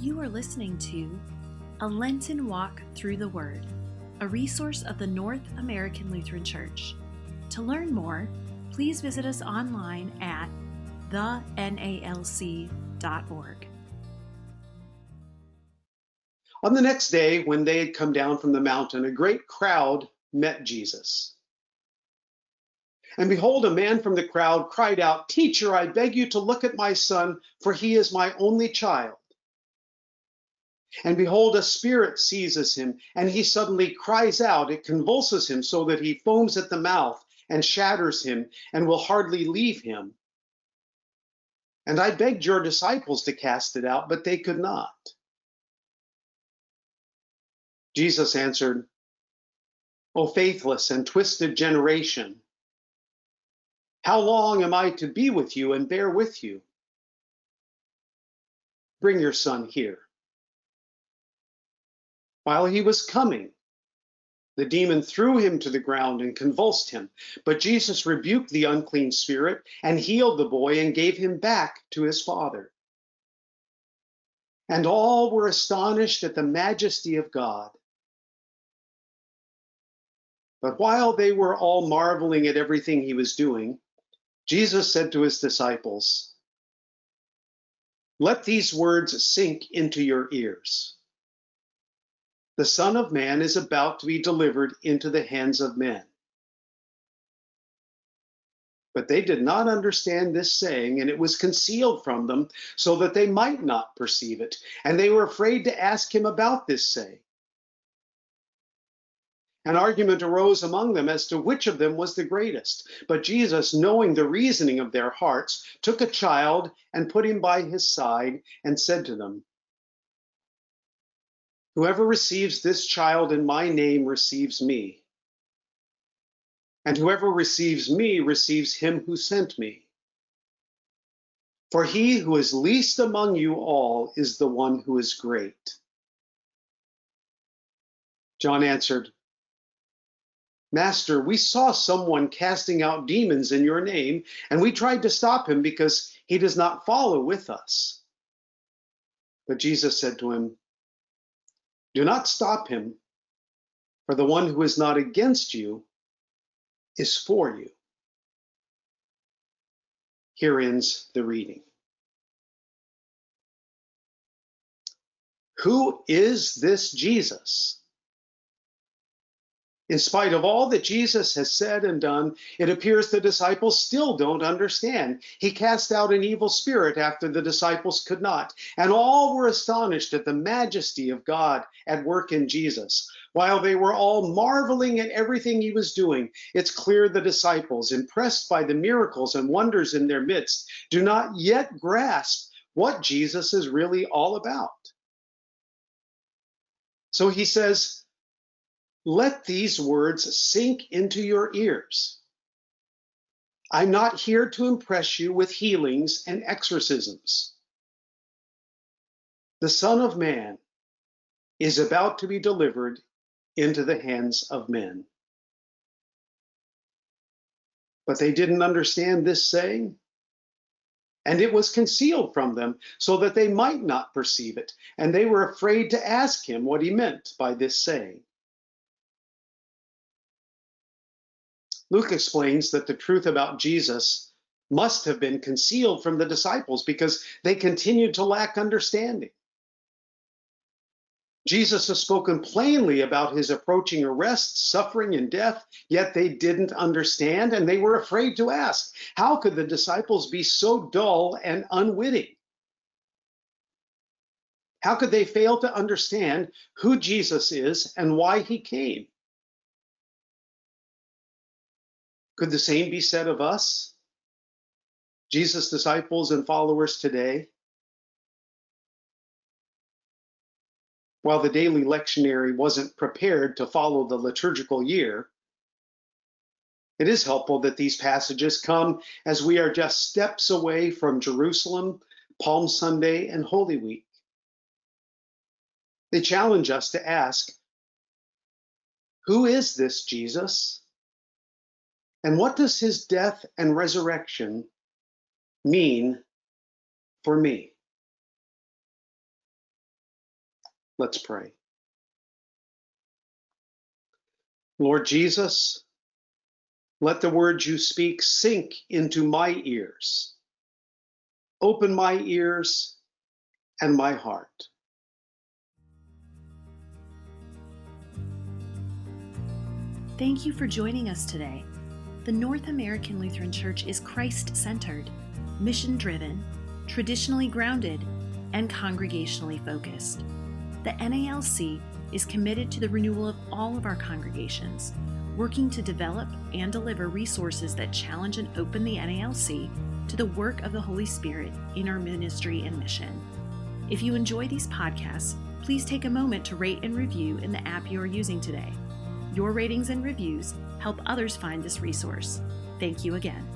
You are listening to A Lenten Walk Through the Word, a resource of the North American Lutheran Church. To learn more, please visit us online at thenalc.org. On the next day, when they had come down from the mountain, a great crowd met Jesus. And behold, a man from the crowd cried out, "Teacher, I beg you to look at my son, for he is my only child." And behold, a spirit seizes him, and he suddenly cries out. It convulses him so that he foams at the mouth and shatters him and will hardly leave him. And I begged your disciples to cast it out, but they could not. Jesus answered, "O faithless and twisted generation, how long am I to be with you and bear with you? Bring your son here." While he was coming, the demon threw him to the ground and convulsed him. But Jesus rebuked the unclean spirit and healed the boy and gave him back to his father. And all were astonished at the majesty of God. But while they were all marveling at everything he was doing, Jesus said to his disciples, "Let these words sink into your ears. The Son of Man is about to be delivered into the hands of men." But they did not understand this saying, and it was concealed from them so that they might not perceive it. And they were afraid to ask him about this saying. An argument arose among them as to which of them was the greatest. But Jesus, knowing the reasoning of their hearts, took a child and put him by his side and said to them, "Whoever receives this child in my name receives me. And whoever receives me receives him who sent me. For he who is least among you all is the one who is great." John answered, "Master, we saw someone casting out demons in your name, and we tried to stop him because he does not follow with us." But Jesus said to him, "Do not stop him, for the one who is not against you is for you." Here ends the reading. Who is this Jesus? In spite of all that Jesus has said and done, it appears the disciples still don't understand. He cast out an evil spirit after the disciples could not, and all were astonished at the majesty of God at work in Jesus. While they were all marveling at everything he was doing, it's clear the disciples, impressed by the miracles and wonders in their midst, do not yet grasp what Jesus is really all about. So he says, "Let these words sink into your ears. I'm not here to impress you with healings and exorcisms. The Son of Man is about to be delivered into the hands of men." But they didn't understand this saying, and it was concealed from them so that they might not perceive it, and they were afraid to ask him what he meant by this saying. Luke explains that the truth about Jesus must have been concealed from the disciples because they continued to lack understanding. Jesus has spoken plainly about his approaching arrest, suffering, and death, yet they didn't understand, and they were afraid to ask. How could the disciples be so dull and unwitting? How could they fail to understand who Jesus is and why he came? Could the same be said of us, Jesus' disciples and followers today? While the daily lectionary wasn't prepared to follow the liturgical year, it is helpful that these passages come as we are just steps away from Jerusalem, Palm Sunday, and Holy Week. They challenge us to ask, who is this Jesus? And what does his death and resurrection mean for me? Let's pray. Lord Jesus, let the words you speak sink into my ears. Open my ears and my heart. Thank you for joining us today. The North American Lutheran Church is Christ-centered, mission-driven, traditionally grounded, and congregationally focused. The NALC is committed to the renewal of all of our congregations, working to develop and deliver resources that challenge and open the NALC to the work of the Holy Spirit in our ministry and mission. If you enjoy these podcasts, please take a moment to rate and review in the app you are using today. Your ratings and reviews help others find this resource. Thank you again.